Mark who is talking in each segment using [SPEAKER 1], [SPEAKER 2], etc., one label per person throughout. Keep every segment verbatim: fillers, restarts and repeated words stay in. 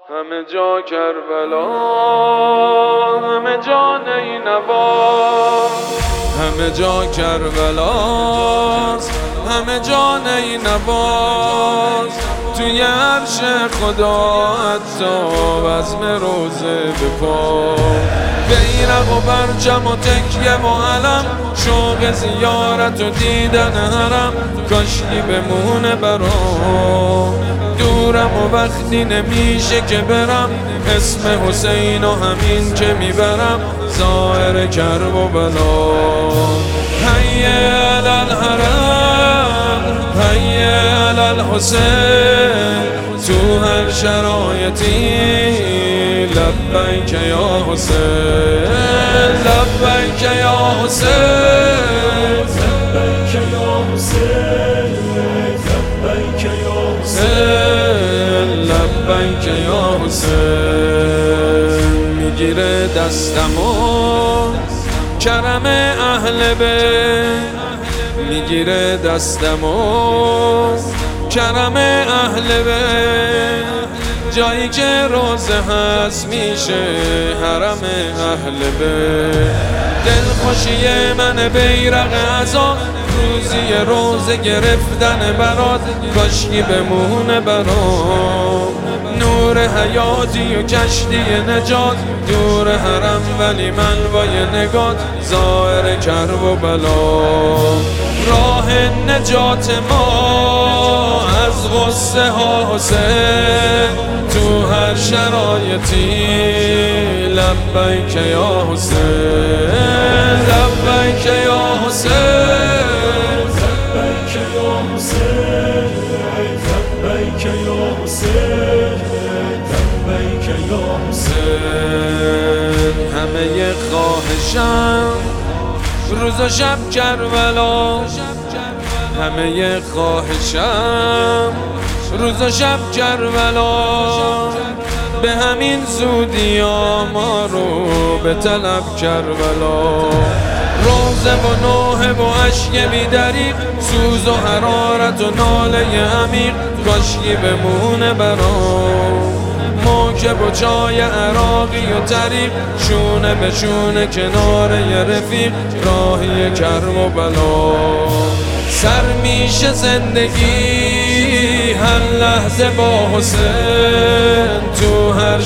[SPEAKER 1] همه جا کربلا، همه جا نینوا، همه جا کربلاست، همه جا نینواز. توی عرش خدا حتی بزم روزه بپا، بیرق و برچم و تکیه و علم، شوق زیارت و دیدن حرم. کاشکی بمونه برام، دورم و وقتی نمیشه که برم، اسم حسین و همین که میبرم، ظاهر کرب و بلا. حی علی الحرم، حی علی الحسین، تو هر شرایطی لبیک یا حسین، لبیک یا حسین،
[SPEAKER 2] لبیک یا حسین، لبیک یا حسین،
[SPEAKER 1] لبیک یا حسین. میگیره دستمو کرم اهل بیت، میگیره دستمو کرم اهل بیت. جایی که روزه هست میشه حرم اهل بیت. دلخوشی من بیرق عزا، روزی روزه گرفتن برات، کاشکی بمونه برام. نور حیاتی و کشتی نجات، دور حرم ولی من با یه نگات، ظاهر کرب و بلا. راه نجات ما از غصه ها حسین، تو هر شرایطی لبیک یا حسین، لبیک یا حسین،
[SPEAKER 2] لبیک یا حسین، لبیک یا حسین، لبیک یا
[SPEAKER 1] حسین. همه خواهشم روز و شب کربلا، همه خواهشم روز و شب کربلا. به همین زودی ها ما رو به طلب کربلا. روزه و نوحه و عشق بی‌دریغ، سوز و حرارت و ناله عمیق، کاشکی بمونه برام. موکب و چای عراقی و طریق، شونه به شونه کنار یه رفیق، راهی کرب و بلا. سر میشه زندگی هر لحظه با حسین، تو هر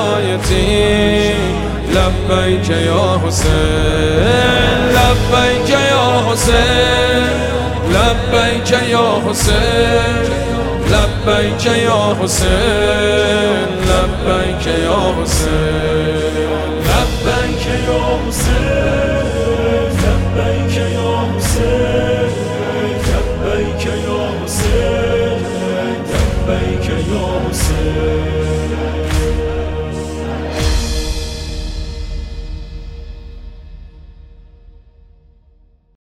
[SPEAKER 1] شرایطی لبیک یا حسین، لبیک یا حسین، لبیک یا حسین، لبیک یا حسین، لبیک یا حسین،
[SPEAKER 2] لبیک یا حسین، لبیک یا حسین، لبیک یا حسین، لبیک یا حسین.